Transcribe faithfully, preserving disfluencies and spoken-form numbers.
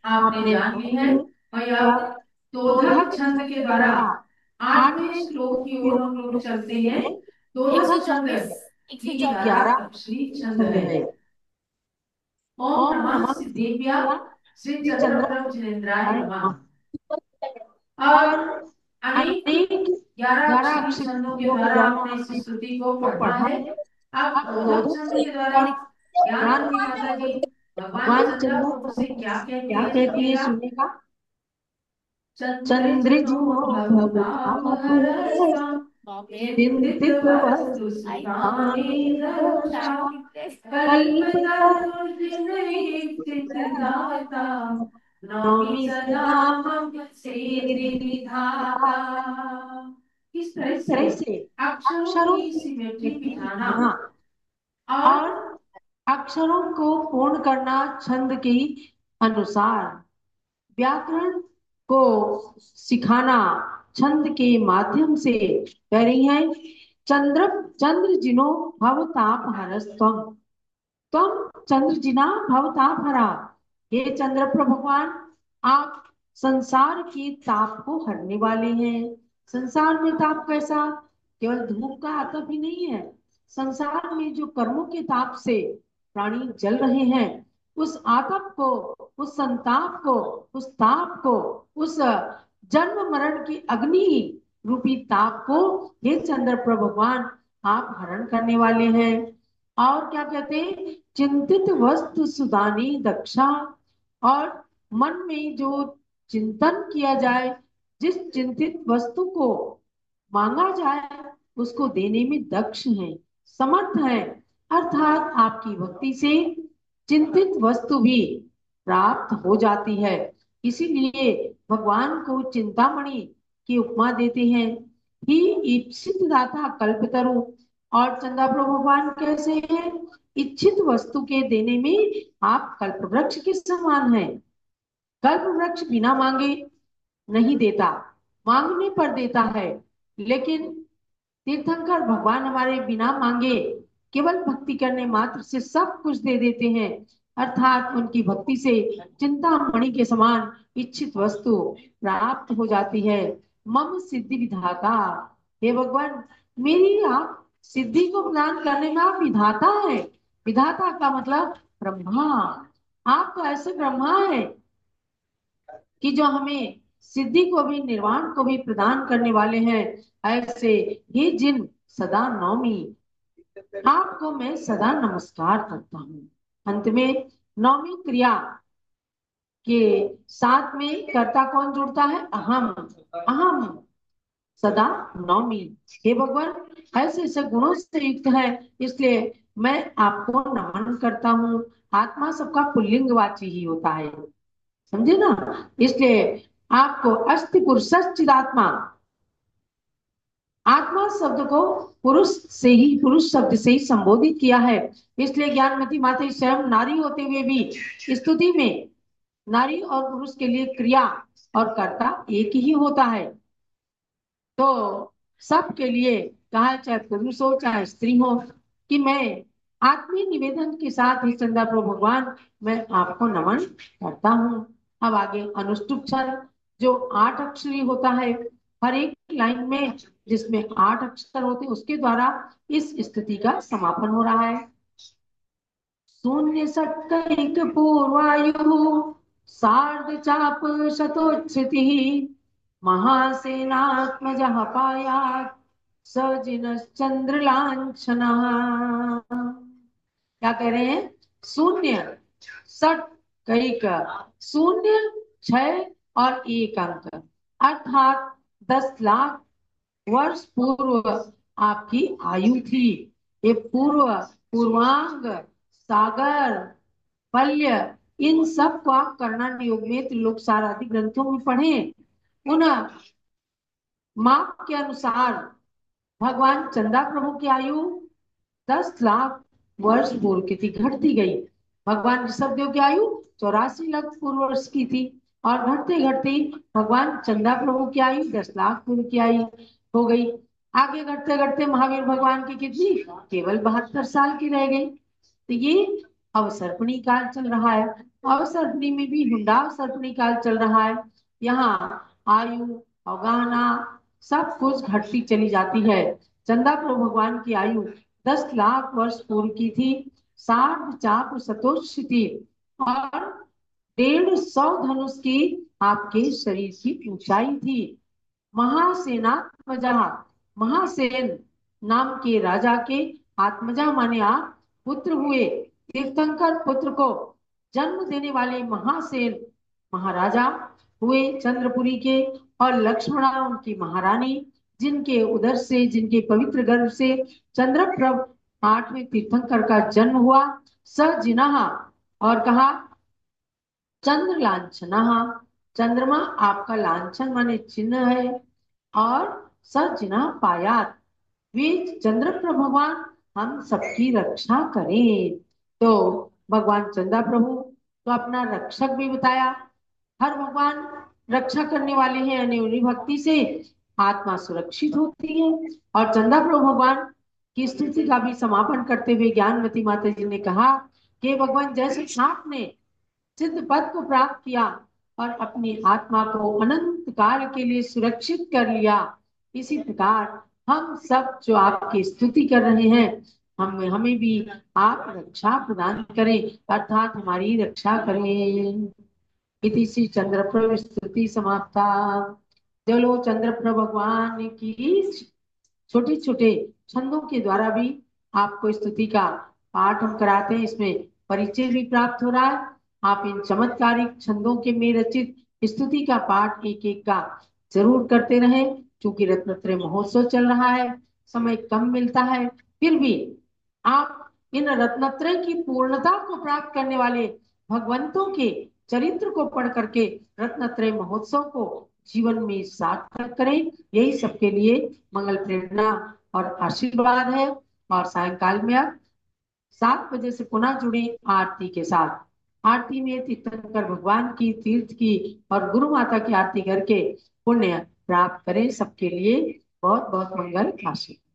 आपने आपने जान ली जान है। ली और या अब तोधक तोधक छंद छंद के के द्वारा द्वारा आठवें आठवें श्लोक श्लोक की की ओर ओर हम हम लोग लोग चलते चलते हैं। हैं। एक तोधक सौ छंद चौबीस की की ग्यारह ग्यारह अक्षरी छंद छंद है। है। ओम ओम नमः नमः सिद्धेभ्य सिद्धिया श्री श्री चंद्र चंद्र ब्रह्मचर्येन्द्राय नमः। और और अनेक अनेक ग्यारह ग्यारह अक्षरी छंदों के अक्षरों के द्वारा द्वारा आपने इस आपने स्तुति को को पढ़ा पढ़ा है। है। अब अब तोधक तोधक छंद छंद के के द्वारा द्वारा ज्ञानमती ज्ञान माता जी भगवान भगवान चंद्र चंद्र प्रभु से प्रभु क्या कहती क्या है, कहती है सुनिएगा। सुनेगा। चंद्र चंद्र जिनो जिनो भवताप भवताप हरसा चिंतित चिंतित वस्तु वस्तु सुखानि दर्शा दर्शा कल्पतरुर्जिनैः दाता नौमि नौमी सदा सदा मम तेरी सेति विधाता। विधाता। इस तरह इस से तरह से अक्षरों अक्षरों की की सिमेट्री गति बिठाना बिठाना और और अक्षरों को पूर्ण करना छंद के अनुसार व्याकरण को सिखाना छंद के माध्यम से कह रही है। चंद्र चंद्र जिनो भवताप हरस्तम तम चंद्र जिना भवताप हरा। हे चंद्र भगवान, आप संसार के ताप को हरने वाले हैं। संसार में ताप कैसा? केवल धूप का आतप ही नहीं है। संसार में जो कर्मों के ताप से प्राणी जल रहे हैं, उस आतप को, उस संताप को, उस ताप को, उस जन्म मरण की अग्नि रूपी ताप को हे चंद्र भगवान आप हरण करने वाले हैं। और क्या कहते हैं? चिंतित वस्तु सुदानी दक्षा। और मन में जो चिंतन किया जाए, जिस चिंतित वस्तु को मांगा जाए, उसको देने में दक्ष है, समर्थ है। अर्थात आपकी भक्ति से चिंतित वस्तु भी प्राप्त हो जाती है। इसीलिए भगवान को चिंतामणि की उपमा देते हैं। ही ईप्सित दाता कल्पतरु। और चंदा प्रभु भगवान कैसे हैं? इच्छित वस्तु के देने में आप कल्प वृक्ष के समान हैं। कल्प वृक्ष बिना मांगे नहीं देता, मांगने पर देता है। लेकिन तीर्थंकर भगवान हमारे बिना मांगे केवल भक्ति करने मात्र से सब कुछ दे देते हैं। अर्थात उनकी भक्ति से चिंतामणि के समान इच्छित वस्तु प्राप्त हो जाती है। मम सिद्धि विधाता। हे भगवान, मेरी आप सिद्धि को प्रदान करने में आप विधाता है। विधाता का मतलब ब्रह्मा। आप तो ऐसे ब्रह्मा है कि जो हमें सिद्धि को भी निर्वाण को भी प्रदान करने वाले हैं। ऐसे हे जिन सदा नौमी, आपको मैं सदा नमस्कार करता हूँ। अंत में नौमी क्रिया के साथ में कर्ता कौन जुड़ता है? अहम। अहम सदा नौमी। हे भगवान, ऐसे ऐसे गुणों से युक्त है, इसलिए मैं आपको नमन करता हूँ। आत्मा सबका पुल्लिंगवाची ही होता है, समझे ना? इसलिए आपको अस्थि पुरुष चिदात्मा, आत्मा शब्द को पुरुष से ही, पुरुष शब्द से ही संबोधित किया है। इसलिए ज्ञानमती माता स्वयं नारी होते हुए भी स्तुति में नारी और पुरुष के लिए क्रिया और कर्ता एक ही होता है। तो सबके लिए कहा, चाहे पुरुष हो चाहे स्त्री हो, कि मैं आत्मीय निवेदन के साथ ही चंदा प्रभु भगवान मैं आपको नमन करता हूँ। अब आगे अनुष्टुप छंद जो आठ अक्षरी होता है, हर एक लाइन में जिसमें आठ अक्षर होते हैं, उसके द्वारा इस स्तुति का समापन हो रहा है। शून्य षट्कैक पूर्वायु सार्ध चाप शतोच्छ्रुति महासेनात्मजः पायात् सजिनश्चंद्र लांछना। क्या कह रहे हैं? शून्य षट कई का शून्य छह और एक अंक, अर्थात दस लाख वर्ष पूर्व आपकी आयु थी। ये पूर्व, पूर्वांग, सागर, पल्य, इन सब को आप कर्णाट योग में त्रिलोक सार आदि ग्रंथों में पढ़े। उन माप के अनुसार भगवान चंदा प्रभु की आयु दस लाख वर्ष पूर्व की थी, घटती गई। भगवान ऋषभदेव की आयु चौरासी लाख पूर्व वर्ष की थी, और घटते घटते भगवान चंदा प्रभु की आयु दस लाख पूर्व की आयु हो गई। आगे घटते घटते महावीर भगवान की कितनी? केवल बहत्तर साल की रह गई। तो ये अवसर्पणी काल चल रहा है। अवसर्पणी में भी हुंडा सर्पणी काल चल रहा है। यहाँ आयु और गहना सब कुछ घटती चली जाती है। चंदा प्रभु भगवान की आयु दस लाख वर्ष पूर्व की थी। साठ चाप सतोष थी और डेढ़ सौ धनुष की आपके शरीर की ऊंचाई थी। महासेनात्मजा महासेन नाम के राजा के आत्मजा माने आप पुत्र हुए। तीर्थंकर पुत्र को जन्म देने वाले महासेन महाराजा हुए चंद्रपुरी के। और लक्ष्मणा उनकी महारानी, जिनके उदर से, जिनके पवित्र गर्भ से चंद्रप्रभ आठवें तीर्थंकर का जन्म हुआ। सजिनहा और कहा चंद्र लांछना, चंद्रमा आपका लांछन माने चिन्ह है। और सजना पायात, वे चंद्र भगवान हम सबकी रक्षा करें। तो भगवान चंद्र प्रभु तो अपना रक्षक भी बताया। हर भगवान रक्षा करने वाले हैं, यानी उन्हीं भक्ति से आत्मा सुरक्षित होती है। और चंद्र प्रभु भगवान की स्तुति का भी समापन करते हुए ज्ञानवती माता जी ने कहा कि भगवान जैसे आपने सिद्ध पद को प्राप्त किया और अपनी आत्मा को अनंत काल के लिए सुरक्षित कर लिया, इसी प्रकार हम सब जो आपकी स्तुति कर रहे हैं, हम हमें भी आप रक्षा प्रदान करें, अर्थात हमारी रक्षा करें। इति श्री चंद्रप्रभ स्तुति समाप्ता। चलो चंद्रप्रभ भगवान की छोटे छोटे छंदों के द्वारा भी आपको स्तुति का पाठ हम कराते हैं। इसमें परिचय भी प्राप्त हो रहा है। आप इन चमत्कारिक छंदों के में रचित स्तुति का पाठ एक एक का जरूर करते रहें, क्योंकि रत्नत्रय महोत्सव चल रहा है, समय कम मिलता है। फिर भी आप इन रत्नत्रय की पूर्णता को प्राप्त करने वाले भगवंतों के चरित्र को पढ़ करके रत्नत्रय महोत्सव को जीवन में सार्थक करें, यही सबके लिए मंगल प्रेरणा और आशीर्वाद है। और सायंकाल में अब सात बजे से पुनः जुड़े आरती के साथ। आरती में तीर्थंकर भगवान की, तीर्थ की और गुरु माता की आरती करके पुण्य प्राप्त करें। सबके लिए बहुत बहुत मंगल आशीर्वाद।